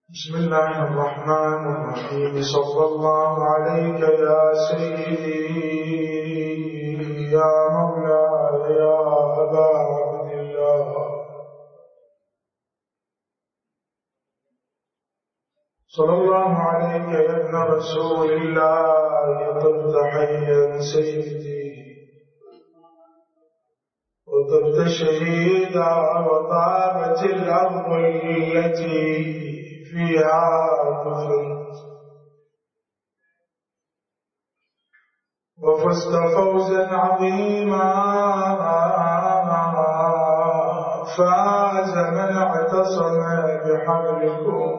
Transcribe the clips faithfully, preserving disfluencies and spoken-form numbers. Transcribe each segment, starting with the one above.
بسم الله الرحمن الرحيم. صلى الله عليك يا سيدي يا مولاي يا أبا عبد الله. صلى الله عليك يا ابن رسول الله. طبت حيا سيدي وطبت شهيدا وطابت الأرض التي فيها كفرت وفزت فوزا عظيما. فاز من اعتصم بحبلكم.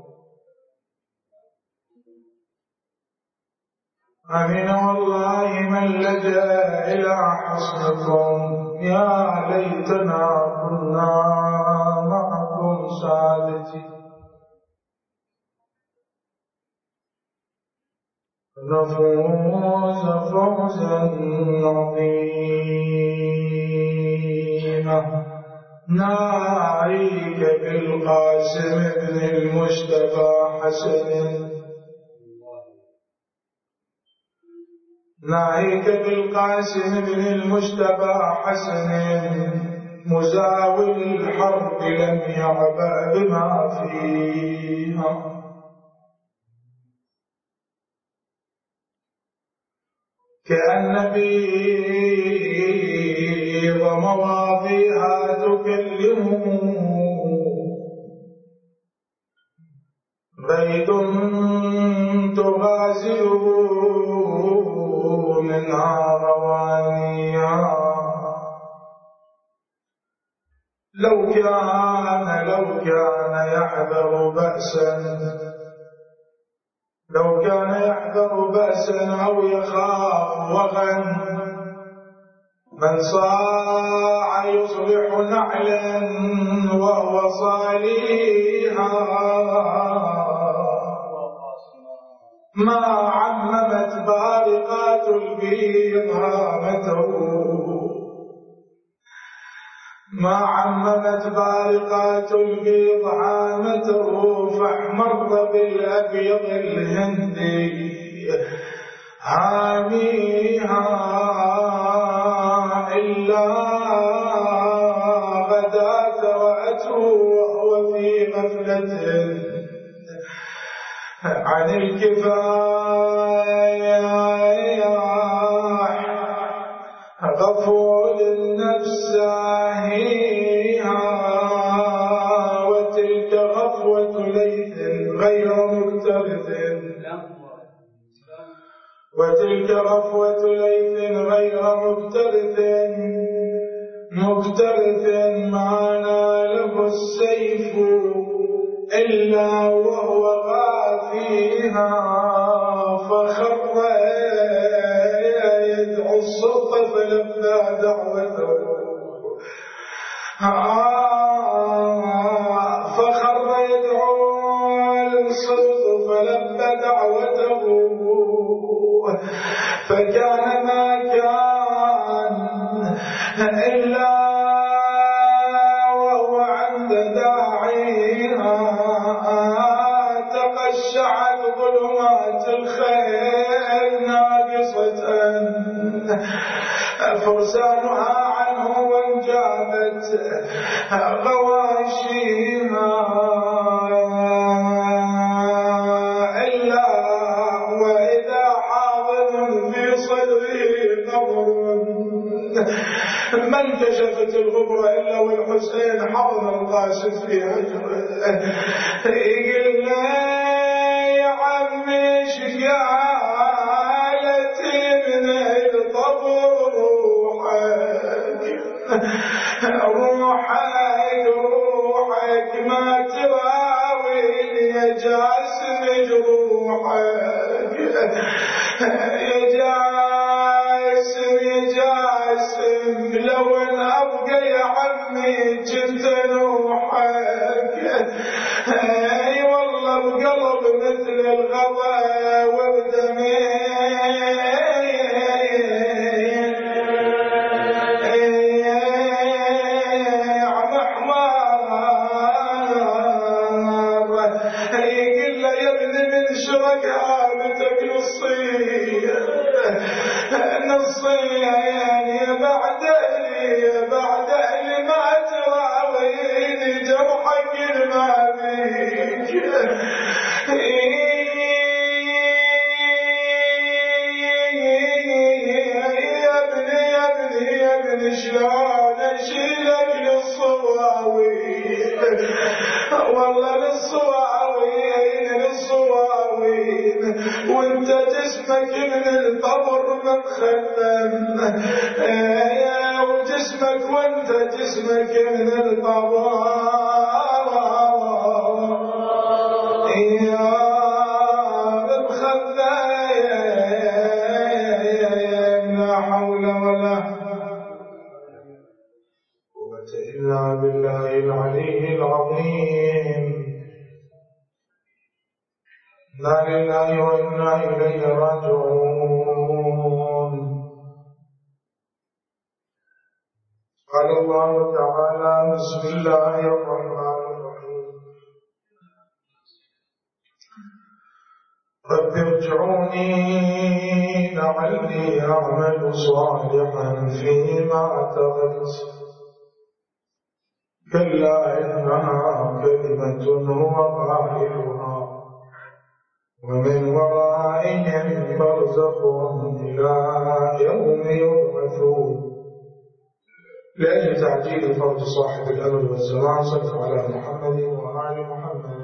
أمن والله من لجأ إلى حصنكم. يا ليتنا كنا معكم سادتي نفوز فوزا عظيما. ناريك بالقاسم بن المجتبى حسن. ناهيك بالقاسم بن المجتبى حسن مزاول الحرب لم يعبأ بما فيها. كأن بيض مواضيها تكلم بيت تغازله منها روانيها. لو كان لو كان يحذر بأسا لو كان يحذر بأسا أو يخاف وغا من صاع يصلح نعلا وهو صاليها. ما عممت بارقات البيض هامته ما عممت بارقات البيض هامته فاحمر بالأبيض الهندي هاميها. إلا غداة رأته وهو في غفلة عن الكفاح غفول النفس ساهيها. وتلك غفوة ليث غير مكترث وتلك غفوة ليث غير مكترث مكترث ما ناله السيف إلا وهو غافيها. فخر يدعو الصوت فلبى دعوته فخر يدعو الصوت فلبى دعوته. فكان ما كان إلا وهو عند داعيها. تقشعت ظلمات الخير ناقصة فرسانها عنه وانجابت غواشيها. إلا وإذا حاضر في صدره قبر ما انكشفت الغبرة إلا والحسين حضن القاسد في هجره. يقول يا عمي شقالتي من القبر روحك روحك روحك ما تراوي يا جاسم جروحك يا جاسم يا جاسم. لو ان ابقى يا عمي جنت نوحك. اي والله بقلب مثل الغضا وبدمين محمار مكانتك نصية نصية يعني بعد أهلي بعد أهلي ما تراويني جرحك ما بيك يا ابني يا ابني يا ابني شلون أشيلك للصواوين والله للصواوين للصواوين وانت جسمك من القبر مخمم يا وجسمك وانت جسمك من القبر يا مخمم لا حول ولا قوة إلا بالله العلي العظيم لا لله وإنا إليه راجعون. قال الله تعالى بسم الله الرحمن الرحيم رب ارجعوني لعلي أعمل صالحا فيما تركت كلا إنها كلمة هو قائلها ومن ورائهم برزخ إلى يوم يبعثون. لأجل تعجيل فرج صاحب الأمر والزمان صلوا على محمد وآل محمد.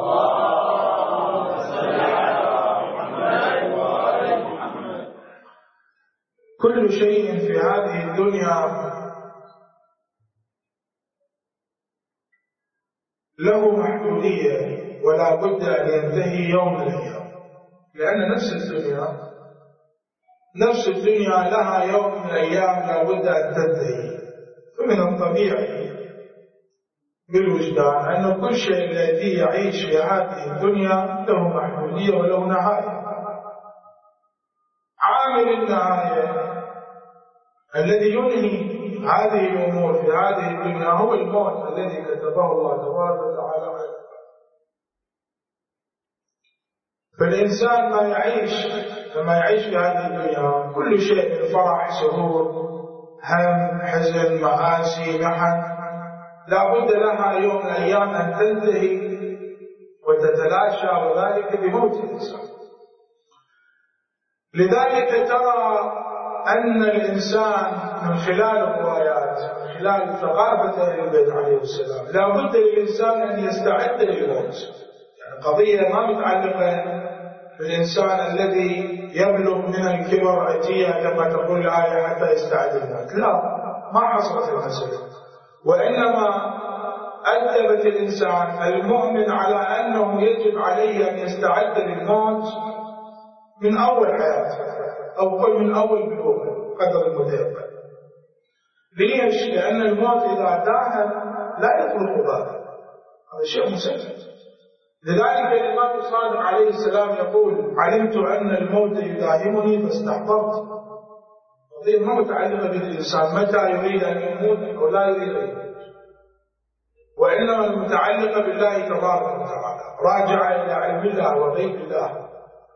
كل شيء في هذه الدنيا له محدودية ولا بد أن ينتهي يوم من الأيام، لأن نفس الدنيا نفس الدنيا لها يوم من الأيام لا بد أن تنتهي. فمن الطبيعي بالوجدان أن كل شيء الذي يعيش في هذه الدنيا له محدودية وله نهاية. عامل النهاية الذي ينهي هذه الأمور في هذه الدنيا هو الموت الذي كتبه الله تبارك وتعالى. فالإنسان ما يعيش لما يعيش في هذه الدنيا كل شيء من فرح سرور هم حزن مآسي محن لا بد لها يوم من الأيام أن تنتهي وتتلاشى وذلك بموت الإنسان. لذلك ترى أن الإنسان من خلال الروايات من خلال ثقافة أهل البيت عليه السلام لا بد للإنسان أن يستعد للموت. يعني قضية ما متعلقة بالإنسان الذي يبلغ من الكبر عتية كما تقول الآية حتى يستعد للموت، لا ما حصلت المسألة، وإنما أدبت الإنسان المؤمن على أنه يجب عليه أن يستعد للموت من أول حياته أو قل من أول بلوغه قدر المتيقن. ليش؟ لأن الموت إذا داهم لا يطلق باله، هذا شيء مسلم. لذلك الإمام الصادق عليه السلام يقول علمت أن الموت يداهمني فاستحضرت. هذه ما متعلقة بالإنسان متى يريد أن يموت أو لا يريد أن يموت، وإنما المتعلقة بالله تبارك وتعالى راجع إلى علم الله وغيب الله.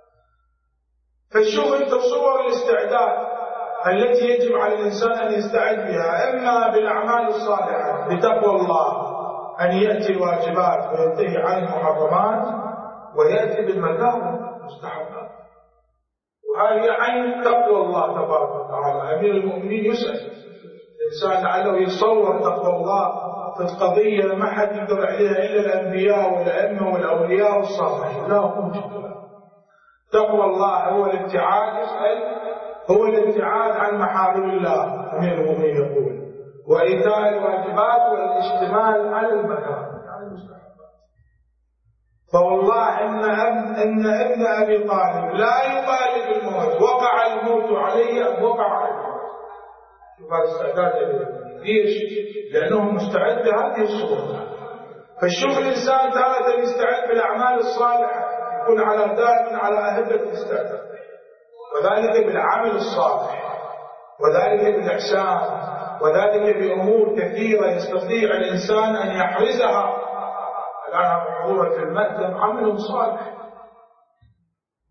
فشوف انت صور الاستعداد التي يجب على الإنسان أن يستعد بها، إما بالأعمال الصالحة بتقوى الله أن يأتي الواجبات وينتهي عن المحرمات ويأتي بالمكارم المستحبات، وهذه عين تقوى الله تبارك وتعالى. أمير المؤمنين يسأل الإنسان لعله يتصور تقوى الله في القضية ما حد يقدر عليها إلا الأنبياء والأئمة والأولياء والصالحين، لا هم. تقوى الله هو الابتعاد يسأل هو الابتعاد عن محارم الله. أمير المؤمنين يقول وإيتاء الواجبات والاشتمال على المكارم على المستحبات. فوالله إن إن ابن أبي طالب لا يبالي بالموت، وقع الموت عليه وقع على الموت. شوف هذا الاستعداد ليش؟ لأنه مستعد بهذه الصورة. فالشوف الإنسان تارة يستعد بالأعمال الصالحة يكون على دائما على أهبة الاستعداد، وذلك بالعمل الصالح وذلك بالإحسان وذلك بأمور كثيرة يستطيع الإنسان أن يحرزها. الآن محظورة في المأتم عمل صالح،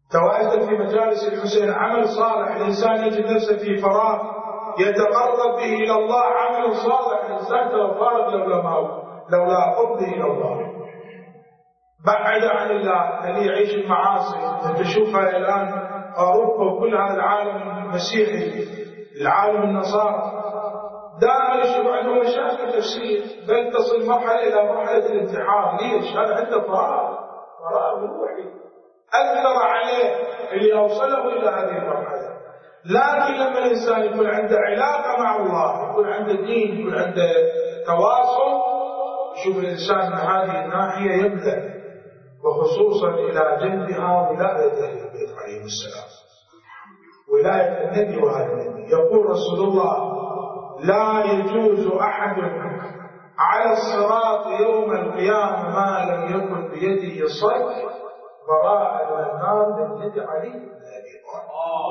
تواجد في مجالس الحسين عمل صالح، الإنسان يجد نفسه في فراغ يتقرب به إلى الله، عمل صالح، الإنسان ترى فارغ لولا ما لولا قربه إلى الله، بعد عن الله. اللي يعيش المعاصي تشوفها الآن أوروبا وكل هذا العالم المسيحي، العالم النصارى، دائما يشوف عندهم مشاكل تفسير، بل تصل مرحلة إلى مرحلة الانتحار. ليش؟ هذا عنده فراغ، فراغ روحي أثر عليه اللي أوصله إلى هذه المرحلة. لكن لما الإنسان يكون عنده علاقة مع الله، يكون عنده دين، يكون عنده تواصل، يشوف الإنسان من هذه الناحية يبدأ، وخصوصا إلى جنبها ولاية أهل البيت عليهم السلام، ولاية النبي وآل النبي. يقول رسول الله: لا يجوز أحد على الصراط يوم القيامة ما لم يكن بيده صك براء من النار من يد علي بن أبي طالب.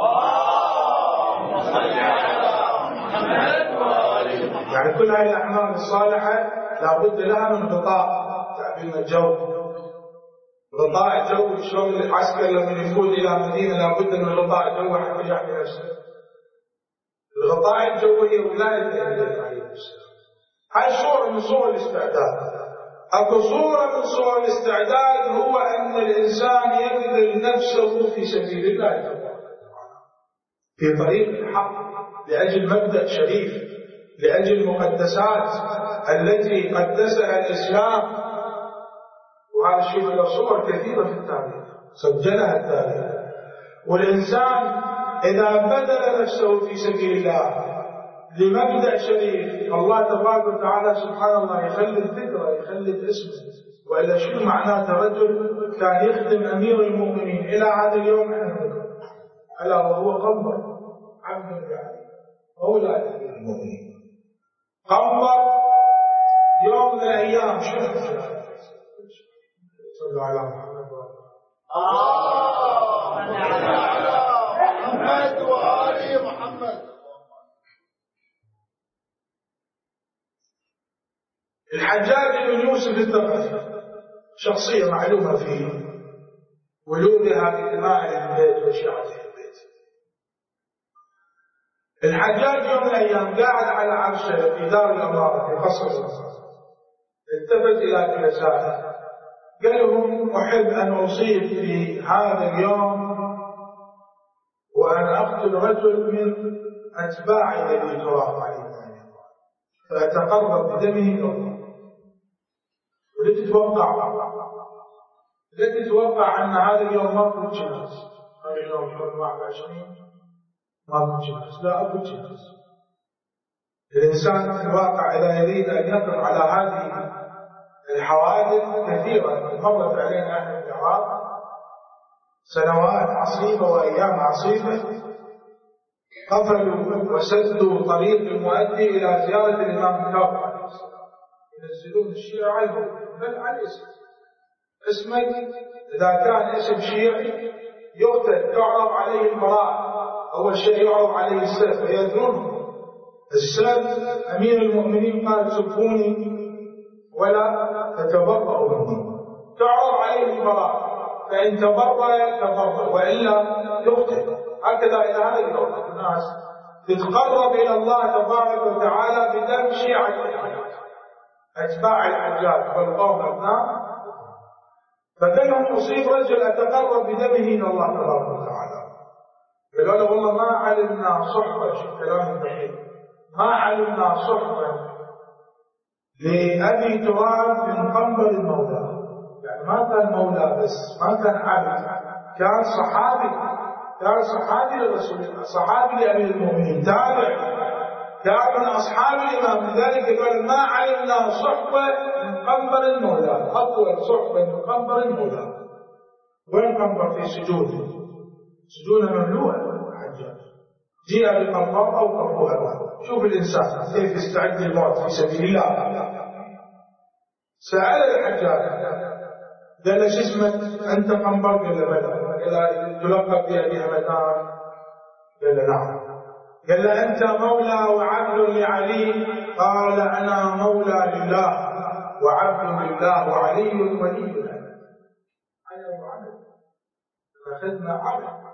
يعني كل هذه الأعمال الصالحة لا بد لها من غطاء، تعبير الجو، غطاء جو. شلون العسكر لما يفوت إلى مدينة لا بد من غطاء جو حتى يحمي نفسه. الغطاء الجوي ولاية النبي عليه السلام. هاي صورة من صور الاستعداد. أكو صورة من صور الاستعداد هو أن الإنسان يبذل نفسه في سبيل الله في طريق الحق، لأجل مبدأ شريف، لأجل المقدسات التي قدسها الإسلام. وهذا الشيء له صور كثيرة في التاريخ سجلها التاريخ. والإنسان إذا بذل نفسه في سبيل الله لمبدأ شريف، الله تبارك وتعالى سبحان الله يخلد ذكره، يخلد اسمه. وإلا شو معناته؟ رجل كان يخدم أمير المؤمنين إلى هذا اليوم ألا وهو قنبر عبد يعني مولى أمير المؤمنين. قنبر يوم من الأيام شنو صلوا على محمد محمد وآل محمد. الحجاج بن يوسف الثقفي شخصية معلومة في ولودها بدماء البيت وشيعة البيت. الحجاج يوم من الأيام قاعد على عرشه في دار الأمارة في قصر الأمارة، التفت إلى جلسائه قال لهم: أحب أن أصيب في هذا اليوم وأن أقتل رجل من أتباع النبي تراب عليه السلام فأتقرب بدمه إلى الله. ولت تتوقع لت تتوقع أن هذا اليوم ما كنت جناز، هذا اليوم يوم واحد وعشرين ما كنت جناز، لا أكون جناز. الإنسان في الواقع إذا يريد أن يقف على هذه الحوادث كثيرة مرت علينا احنا في العراق، سنوات عصيبة وأيام عصيبة، قفلوا وسدوا طريق المؤدي إلى زيارة الإمام الكاظم، ينزلون الشيعة عنه بل عن اسم اسمك إذا كان اسم شيعي يقتل تعرض عليه البراءة، أول شيء يعرض عليه السيف فيدرونه السيف. أمير المؤمنين قال: سبوني ولا تتبرأوا مني، تعرض عليه البراءة، فإن تبرأ تبرأ وإلا يقتل. هكذا إلى هذا اليوم الناس تتقرب إلى الله تبارك وتعالى بدم شيعة أتباع الحجاج والقوم أبناء. فقال لهم: أصيب رجل أتقرب بدمه إلى الله تبارك وتعالى. قالوا له: والله ما علمنا صحبة، شوف كلام الدحيح، ما علمنا صحبة لأبي تراب من قنبر المولى. يعني ما كان مولى بس، ما كان عبد، كان صحابي، كان صحابي لرسول الله، صحابي لأمير المؤمنين، تابع، كان من أصحاب الإمام. لذلك قال: ما علمنا صحبة من قنبر المولى، أطول صحبة من قنبر المولى. وين قنبر؟ في سجود، سجودها مملوءة حجاج، جيء بقنبر أو قنبوها. شوف الإنسان كيف يستعد للموت في سبيل الله. سأل الحجاج قال له: شو اسمك؟ أنت قنبر؟ قال له: بلى. قال له: تلقب بأبي همدان؟ قال له: نعم. قال له: أنت مولى وعبد لعلي؟ قال: أنا مولى لله وعبد لله وعلي ولي له. أخذنا عرض.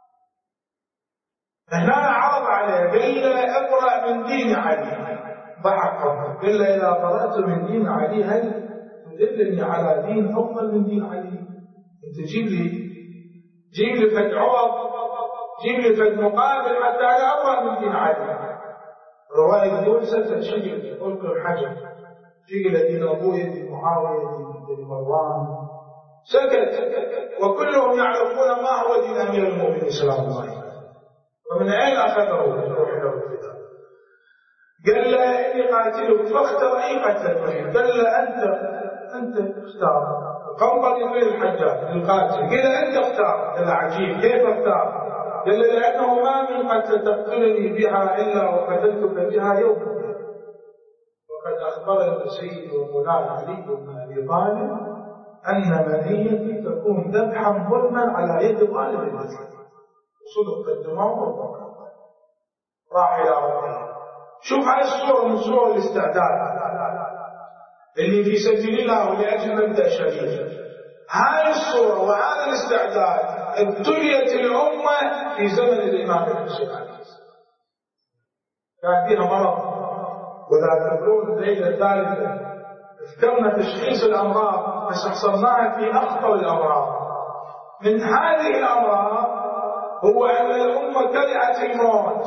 هنا عرض عليه قال له اقرأ من دين علي، ضحك قبله قال له إذا قرأت من دين علي هل تدلني على دين أفضل من دين علي؟ أنت جيب لي جيب لي فد عوض، جيب لي فد مقابل حتى أنا أقرأ من دين علي. رواية تقول سكت شقل قلت الحجر شقل دين أبوه دين معاوية دين مروان، سكت. وكلهم يعرفون ما هو دين أمير المؤمنين سلام الله عليه، ومن أين أخذه روح له الفداء؟ قال له إني قاتلك فاختر أي قتل تريد. قال له أنت أنت اختار. قنطر يقول الحجاج القاتل قال له أنت اختار. قال له عجيب كيف اختار؟ قال له لأنه ما من قتل تقتلني بها إلا وقتلتك بها يوم. وقد أخبرني السيد ومولاي علي بن أبي طالب أن منيتي تكون ذبحا ظلما على يد طالب المسلم، وصدق الدماء والبقاء. راح إلى ربه. شوف هاي الصورة من صور الاستعداد اللي في سبيل الله ولأجل مبدأ شريف. هاي الصورة وهذا الاستعداد ابتليت الأمة في زمن الإمام الحسين عليه السلام. كان فيها مرض، ولا تدرون الليلة الثالثة اذكرنا تشخيص الأمراض بس حصلناها في أخطر الأمراض. من هذه الأمراض هو أن الأمة كرهت الموت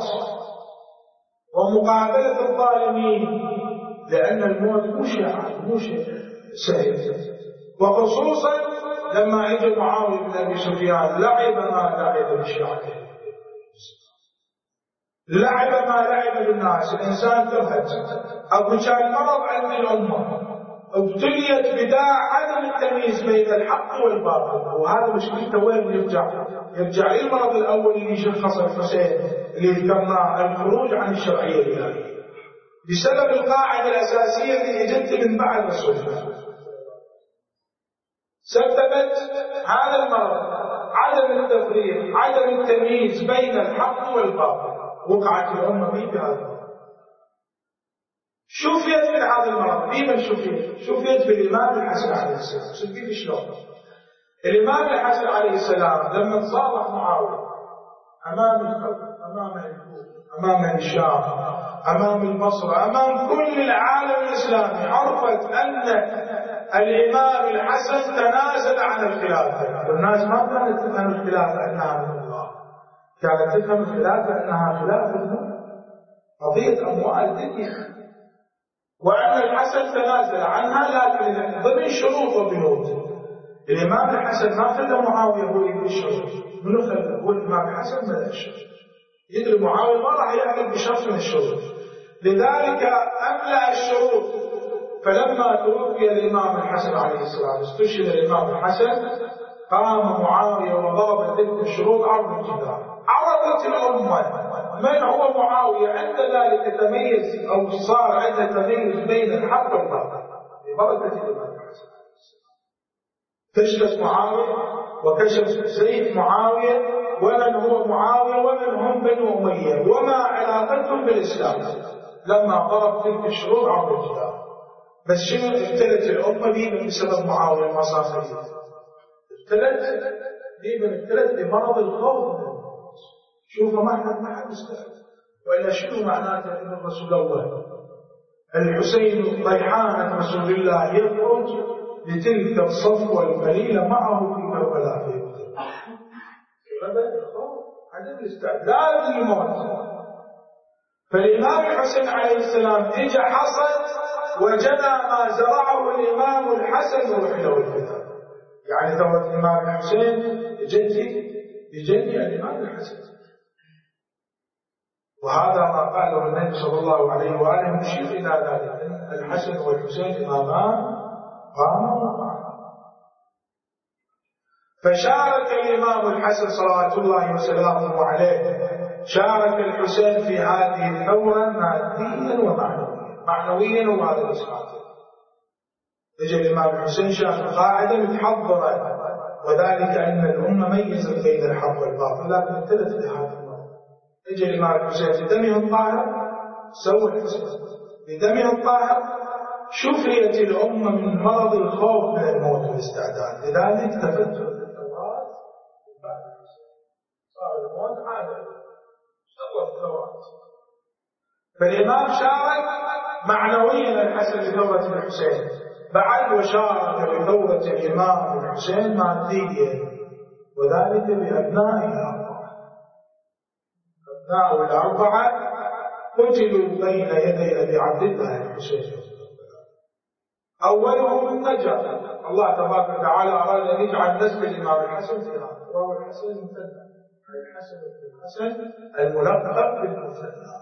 ومقابلة الظالمين، لأن الموت مش مش سهل، وخصوصا لما اجى معاوية بن أبي سفيان لعب ما لعب بالشعب، لعب ما لعب بالناس. الإنسان ترهج. أبو كان مرض عند الأمة، ابتليت بداء عدم التمييز بين الحق والباطل، وهذا مشكلته وين يرجع؟ يرجع للمرض الأول اللي شخص الحسين اللي ذكرناه، الخروج عن الشرعية الإلهية بسبب القاعدة الأساسية اللي جت من بعد رسول الله. سببت هذا المرض عدم التفريق، عدم التمييز بين الحق والباطل، وقعت الأمة فيه بهذا. شفيت من هذا المرض بمن شفيت؟ شفيت بالإمام الحسن عليه السلام. شفيت شلون؟ الإمام الحسن عليه السلام لما تصالح معاوية أمام الخلق، أمام الكوفة، أمام الشام، أمام البصرة، أمام كل العالم الإسلامي، عرفت أن الإمام الحسن تنازل عن الخلافة. والناس ما كانت تفهم الخلافة أنها من الله، كانت تفهم الخلافة أنها خلافة قضية أموال الدنيا، وأن الحسن تنازل عنها لكن ضمن شروط وبنود. الإمام الحسن ما خلى معاوية هو يدري الشروط، منو خلى؟ هو الإمام الحسن ما الشروط، يدري معاوية ما راح يعمل بشرط من الشروط، لذلك أملأ الشروط. فلما توفي الإمام الحسن عليه السلام، استشهد الإمام الحسن، قام معاوية وضرب تلك الشروط عرض الجدار. عرضت الأمة من هو معاوية. عند ذلك تميز أو صار عند تميز بين الحق والباطل ببركة الإمام الحسن. كشف معاوية وكشف سيف معاوية ومن هو معاوية ومن هم بنو أمية وما علاقتهم بالإسلام لما ضرب تلك الشروط عرض الجدار. بس شنو ابتلت الأمة دي بسبب معاوية المصاصرية؟ ابتلت دي من ابتلت بمرض الخوف. شوفوا ما حد ما حد استوعب. وإلا شنو معناته أن الرسول الله الحسين طيحان رسول الله يخرج لتلك الصفوة القليلة معه في كربلاء في بدر الخوف عدم الاستعداد للموت. فالإمام الحسين عليه السلام إجا حصد وجنى ما زرعه الإمام الحسن روح له الفداء. يعني ثورة الإمام الحسين يجدي يجدي الإمام الحسن. وهذا ما قاله النبي صلى الله عليه وآله يشير إلى ذلك أن الحسن والحسين إمامان قاما معا. فشارك الإمام الحسن صلوات الله وسلامه عليه، شارك الحسين في هذه الثورة ماديا ومعنويا. معنويا وهذا الإسقاط. يجي الإمام الحسين شاف قاعدة متحضرة، وذلك أن الأمة ميزت بين الحق والباطل، لكن ابتدت بهذا المرض. يجي الإمام الحسين بدمه الطاهر سوى الحسن، بدمه الطاهر شفيت الأمة من مرض الخوف من الموت والاستعداد. لذلك تفتت الثورات بعد الحسين صار الموت عادة شرف ثوات. فالإمام شارك معنويا الحسن بثورة الحسين، بعد وشارك بثورة الإمام الحسين ماديا، وذلك بأبنائه الأربعة. أبناء الأربعة قتلوا بين يدي أبي عبد الله الحسين. أولهم النجار، الله تبارك وتعالى أراد أن يجعل نسب الإمام الحسن في هذا، وهو الحسن المثنى، الحسن بن الحسن الملقب بالمثنى.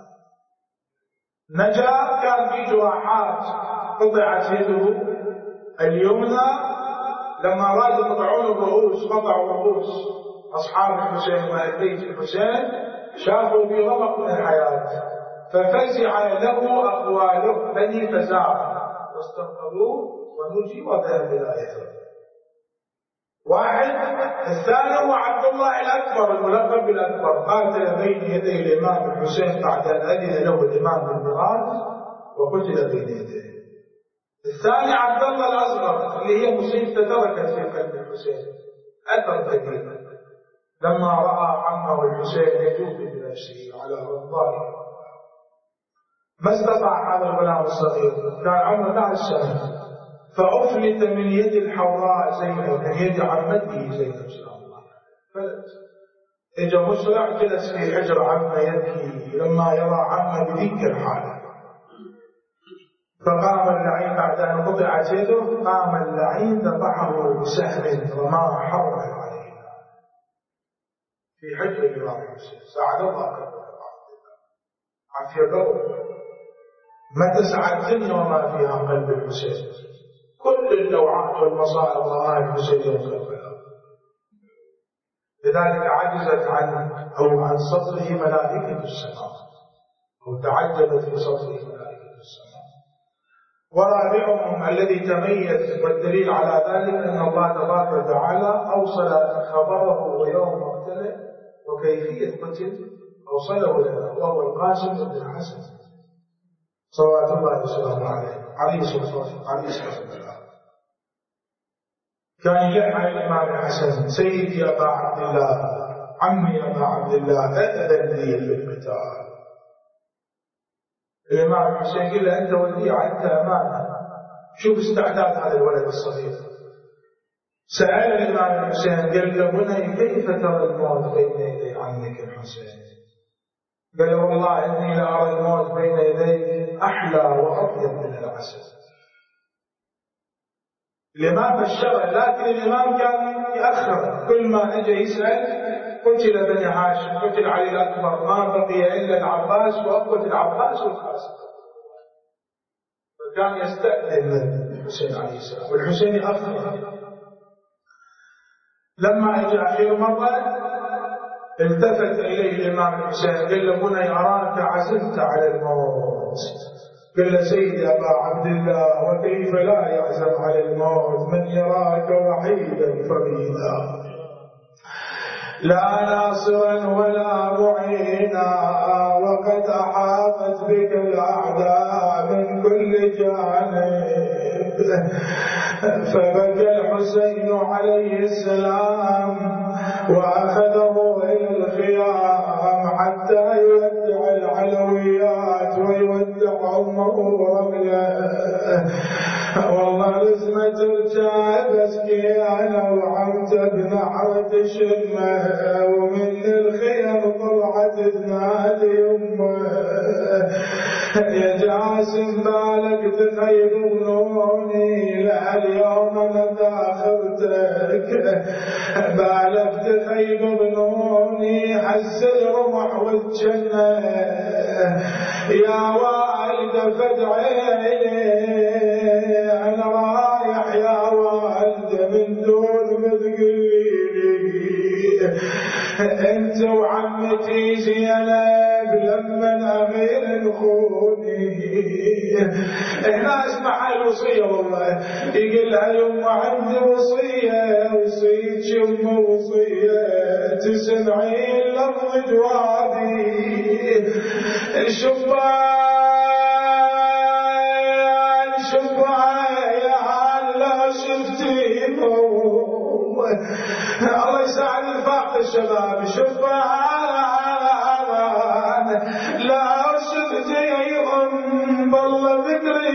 نجار كان في جراحات، قطعت يده اليمنى لما أرادوا يقطعون الرؤوس، قطعوا رؤوس أصحاب الحسين وأهل بيت الحسين، شافوا في رمق من الحياة، ففزع له أقواله بني فزارة واستنقذوه ونجي وذهب إلى يثرب. واحد. الثاني هو عبد الله الأكبر الملقب بالأكبر، قاتل بين يدي الإمام الحسين بعد أن أذن له الإمام بالميراث وقتل بين يديه. الثاني عبد الله الأصغر اللي هي مصيبته تركت في قلب الحسين أثر كبير، لما رأى عمه الحسين يجوب بنفسه على رضاه، ما استطاع هذا الغلام الصغير، كان عمره تسع سنين، فأفلت من يد الحوراء زينب، من يد عمته زينب سلام الله، فلت. إجا مسرع جلس في حجر عمه يبكي لما يرى عمه بذيك الحالة. فقام اللعين بعد أن قطعت يده، قام اللعين ذبحه بسهم رماه حرما عليه في حجر الإمام الحسين. ساعد الله قلبه عافية قلبه، ما تسعى الدنيا وما فيها قلب الحسين، كل اللوعات والمصائب رآها الحسين ينقلبها. لذلك عجزت عن أو عن سطره ملائكة السماء، أو تعجبت في سطره ملائكة السماء. ورابعهم الذي تميز، والدليل على ذلك أن الله تبارك وتعالى أوصل خبره ويوم مقتله وكيفية قتل أوصله لنا، وهو القاسم بن الحسن صلوات الله وسلامه عليه عليه الصلاة عليه الصلاة والسلام. كان يلح الإمام الحسن: سيدي أبا عبد الله، عمي أبا عبد الله، أأذن لي في القتال. الإمام الحسين قال له: أنت وديع، أنت أمانة. شوف استعداد هذا الولد الصغير. سأل الإمام الحسين قال له: بني كيف ترى الموت بين يدي عمك الحسين؟ قال: والله إني لأرى الموت بين يديك أحلى وأطيب من العسل. الإمام بشره، لكن الإمام كان يأخر، كل ما أجى يسأل: قتل بني هاشم، قتل علي الأكبر، ما بقي إلا العباس وأخوة العباس والقاسم. فكان يستأذن من الحسين عليه السلام، والحسين يأخر. لما أجى آخر مرة التفت إليه الإمام الحسين قال له: بني أراك عزمت على الموت. قال له: سيدي أبا عبد الله، وكيف لا يعزم على الموت من يراك وحيدا فريدا، لا ناصرا ولا معينا، وقد أحاطت بك الأعداء من كل جانب. فبكى الحسين عليه السلام وأخذه إلى الخيام حتى يودع العلويات ويودع أمه رملة. والله لازم ترجع بسكي أنا وعمت بنحرة الشمة، ومن الخيام طلعت تنادي أمه: يا جاسم بالك تخيب ظنوني، لا اليوم أنا تاخرتك، بالك تخيب ظنوني، حس الرمح والجنة، يا والد فادعي لي، أنا رايح يا والد من دون ما تقولي، انت وعمتي زينب لما الامير نخوني. هنا اسمع الوصيه، والله يقول لها: يما عندي وصيه، وصيه يما وصيه، تسمعين لفظ جوابي. الشبان شبان لا شفتي الله يساعد الفاقد الشباب شبان لا أرشد جيهم بالله ذكري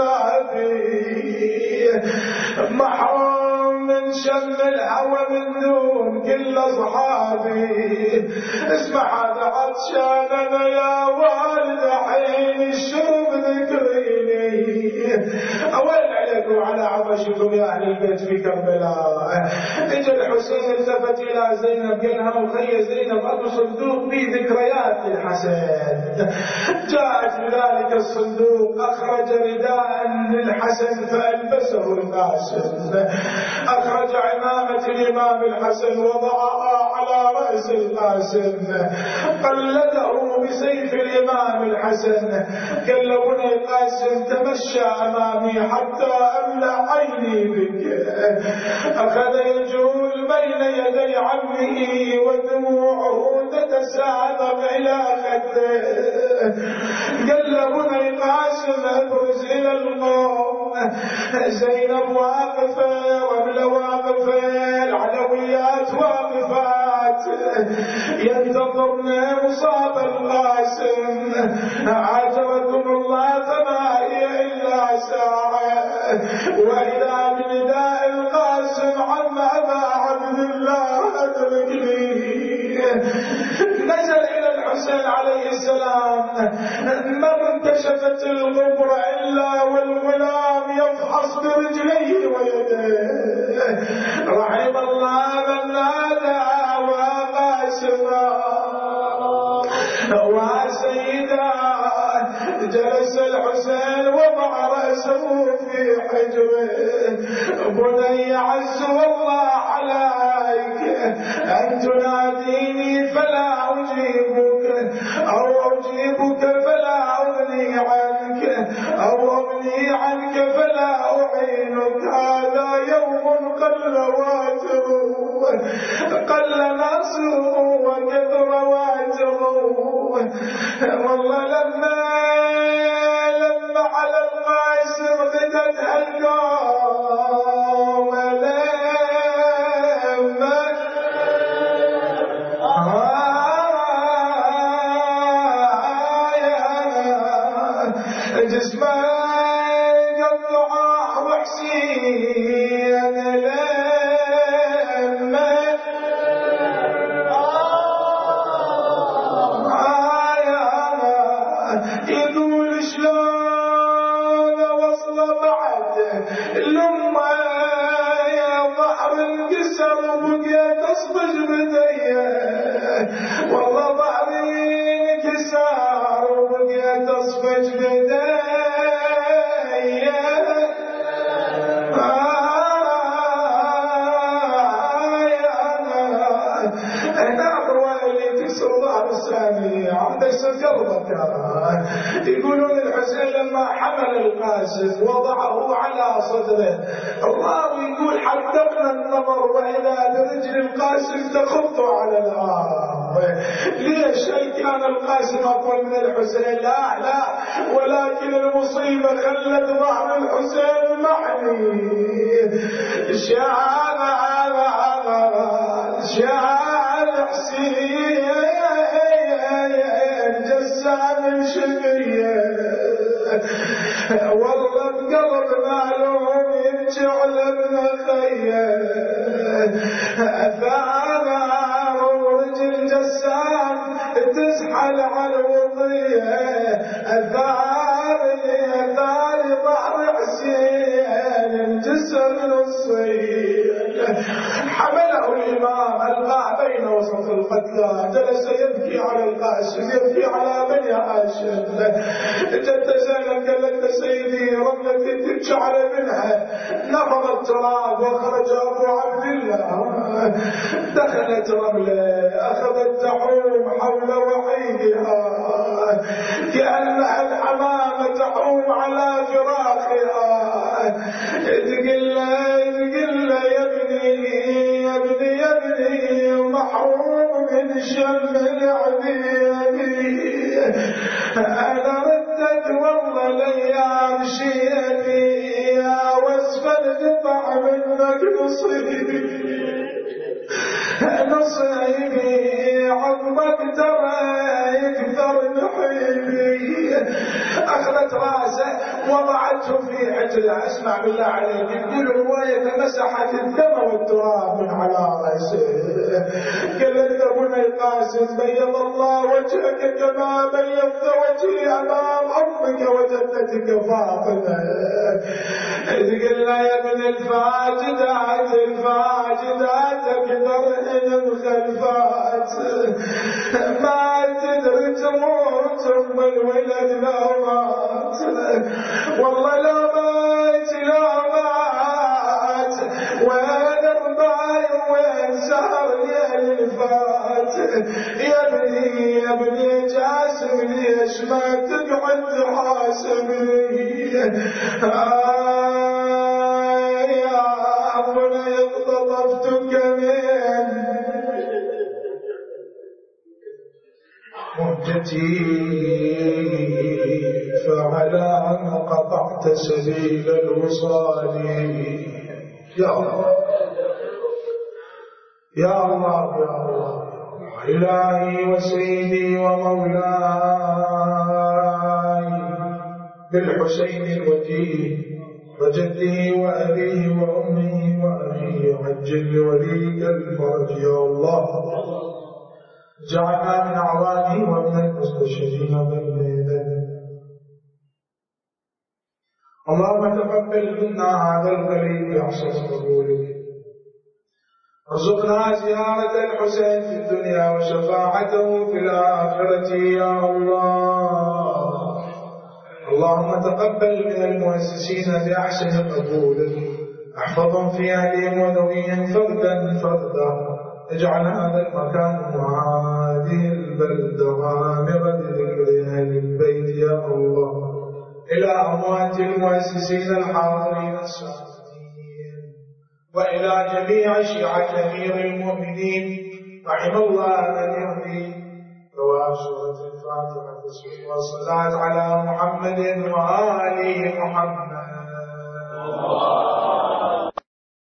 شبابي محروم من شم الهوى من دون كل أصحابي اسمع هذا عطشان أنا يا والد حين الشوق ذكريني أول عليكم على عطشكم يا أهل البيت في كربلاء. اجى الحسين التفت إلى زينب قالها وخي زينب أبو صندوق في ذكريات الحسن. جاءت بذلك الصندوق أخرج رداء للحسن فألبسه القاسم، أخرج عمامة الإمام الحسن وضعها على رأس القاسم، قلده بسيف الإمام الحسن. قال له بني قاسم تمشى أمامي حتى أملأ عيني بك. أخذ يجول بين يدي عمه ودموعه تتساقط إلى خده. قال له بني قاسم ابرز إلى القوم. زينب واقفة، رملة واقفة، العلويات واقفات ينتظرن مصاب القاسم. عاجركم الله فما هي إلا ساعة وإذا بنداء القاسم عم أبا عبد الله أدركني. نزل إلى الحسين عليه السلام، ما انكشفت الغبرة إلا والغلام يفحص برجليه ويديه. رحم الله من نادى وقاسما وسيدا. جلس الحسين وضع رأسه في حجره. بني عز والله عليك أن تناديني فلا أجيبك، أو أجيبك فلا أغني عنك، أو أغني عنك فلا أعينك. هذا يوم قل واتره، قل ناصره وكثر واتره. والله لما لما على القاسم غدت هالقوم لما جسمه قطعه وحسين لما يقول شلون وصل بعد لما يا ظهر انكسر وبقيت اصبج بديه. والله ظهري انكسر وبقيت اصبج بديه. يقولون الحسين لما حمل القاسم وضعه على صدره، الراوي يقول حدقنا النظر وإذا برجل القاسم تخط على الأرض. ليش؟ هل كان القاسم أطول من الحسين؟ لا لا، ولكن المصيبة خلت ظهر الحسين محني. شعر شعر حسين جسام شقية. والله بقلب معلوم يرجع لابن خيه. ثار ورجل جسام تزحل على الوضية. ثار ثار ظهر حسين انجسر نصين. حمله الإمام ألقاه بين وسط القتلى. جلس يبكي على القاسم، يبكي على بني هاشم. جت زينب قالت سيدي رملتي تبكي على منها. نفض التراب وخرج أبو عبد الله. دخلت رملة أخذت تحوم حول وحيدها كأنها الحمامة تحوم على فراخها. تقل تقل يا ابني يا ابني يا ابني محروم من شم العذيب. أنا ردك والله ليام شيبي يا وسف فلنطع منك نصيبي نصيبي عظمك ترى يكثر نحيبي. أخذت راسه وضعته في عجلة. اسمع بالله عليك، يقول رواية مسحت الدم والتراب من على راسه. قالت ابونا القاسم بيض الله وجهك كما بيضت وجهي امام امك وجدتك فاطمه. تقول له يا ابن الفاجدات الفاجدات اكثر مخلفات، ما تدري تموت ام الولد لو مات. والله لو مات لو مات وين رباي وين سهر ليل الفات. يا ابني يا ابني جاسم ليش ما تقعد تحاسبني. آه يا ابني اختطفتك من مهجتي فعلى أن قطعت سبيل الوصال. يا الله يا الله يا الله إلهي وسيدي ومولاي بالحسين الوجيه وجده وأبيه وأمه وأخيه عجل لوليك الفرج. يا الله جعلنا من أعوانه ومن المستشهدين بين يديه. اللهم تقبل منا هذا القليل بأحسن قبولك. ارزقنا زيارة الحسين في الدنيا وشفاعته في الآخرة يا الله. اللهم تقبل من المؤسسين بأحسن قبولك. احفظهم في أهلهم وذويهم فردا فردا. اجعل هذا المكان وهذه البلدة عامرة بذكر أهل البيت يا الله. إلى أموات المؤسسين الحاضرين الصالحين وإلى جميع شيعة أمير المؤمنين رحم الله من يهدي. رواه سورة الفاتحة والصلاة على محمد وآل محمد.